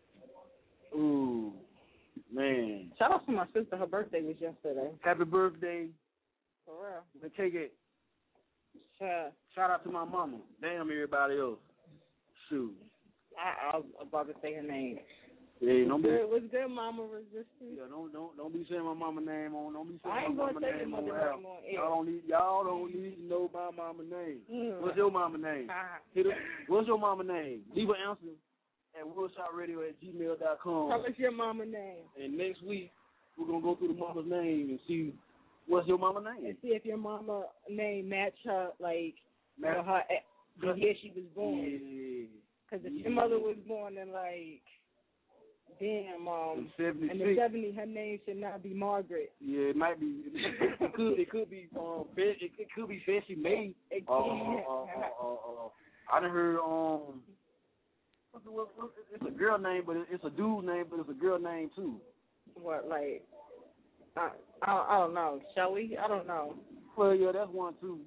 man.
Shout out to my sister. Her birthday was yesterday.
Happy birthday.
For real.
Let's take it.
Sure.
Shout out to my mama. Damn everybody else. Shoot.
I was about to say her name.
Yeah, don't be.
What's good, Mama Resistance?
Yeah, don't be saying my mama name on. Don't be saying
I ain't
my
gonna
mama
say
name
your
on.
mother name on air.
Y'all don't need to know my mama name. What's your mama name? What's your mama name? Leave an answer at woodshopradio@gmail.com.
Tell us your mama name.
And next week we're gonna go through the mama's name and see what's your mama name.
And see if your mama name match her the year she was born.
Yeah.
Because if your mother was born in in the 70s, her name should not be Margaret.
Yeah, it might be. It could be. It could be Fancy May. I done heard. It's a girl name, but it's a dude name, but it's a girl name too.
What, like? I don't know. Shelly? I don't know.
Well, yeah, that's one too.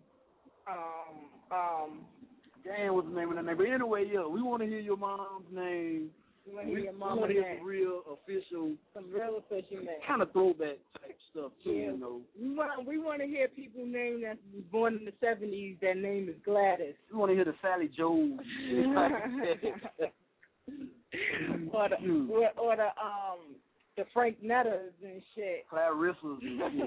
Damn, what's the name of that name? But anyway, yeah, we want to hear your mom's name.
We want to hear your mom's
want to
name.
hear some real official
name.
Kind of throwback type stuff too,
yeah.
You know.
We want to hear people's name that was born in the 70s. Their name is Gladys.
We want to hear the Sally Joes.
or the Frank Nettas and shit.
Clarissas and shit.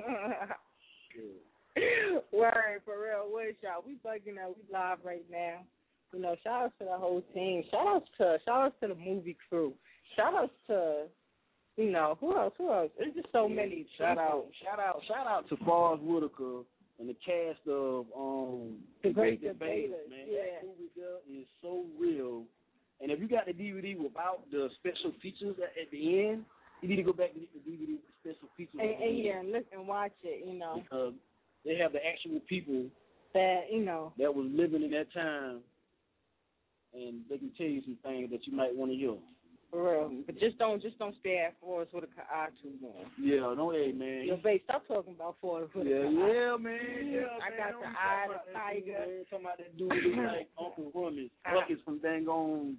Word, for real. Woodshop. We bugging out. We live right now. You know, shout outs to the whole team. Shout outs to the movie crew. Shout outs to, who else? There's just so many.
Shout out to Forrest Whitaker and the cast of
The Great Debaters.
Man,
yeah.
That movie there is so real. And if you got the DVD without the special features at the end, you need to go back and get the DVD with the special features.
And listen, watch it.
Because they have the actual people
that
that was living in that time, and they can tell you some things that you might want to hear.
For real, but just don't stay at Forrest Whitaker too long.
Yeah, no, hey man.
Yo, babe, stop talking about Forrest Whitaker.
Yeah, man. Yeah,
I got the eye, the tiger.
Talking about that dude like Uncle Rummage, Buckets from dang on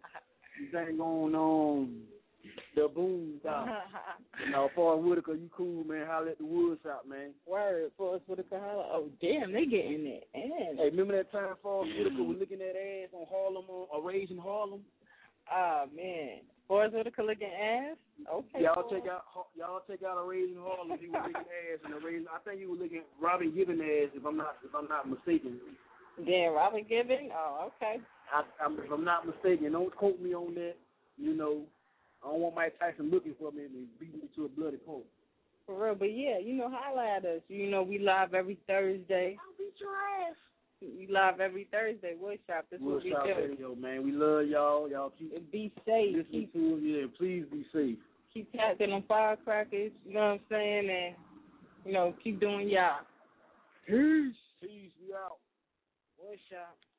the boom down. Forrest Whitaker, you cool, man. Holla at the Woodshop, man.
Word, Forrest Whitaker, holla. Oh, damn, they getting it.
Hey, remember that time Forrest Whitaker was looking at ass on Harlem, Raising Harlem?
Ah, man. Forrest Whitaker looking ass? Okay.
Y'all check out a Raising Harlem. He was looking ass, and I think he was looking at Robin Gibbon ass, if I'm not mistaken.
Damn, Robin Gibbon? Oh, okay.
If I'm not mistaken, don't quote me on that. I don't want Mike Tyson looking for me and beating me to a bloody pulp.
For real, but yeah, holla at us. We live every Thursday.
I'll beat your ass.
We live every Thursday. Woodshop. That's what we do.
Woodshop Radio, man. We love y'all. Y'all keep
be safe.
Listen to us. Yeah, please be safe.
Keep tapping on firecrackers. You know what I'm saying? And keep doing y'all.
Peace. We out.
Woodshop.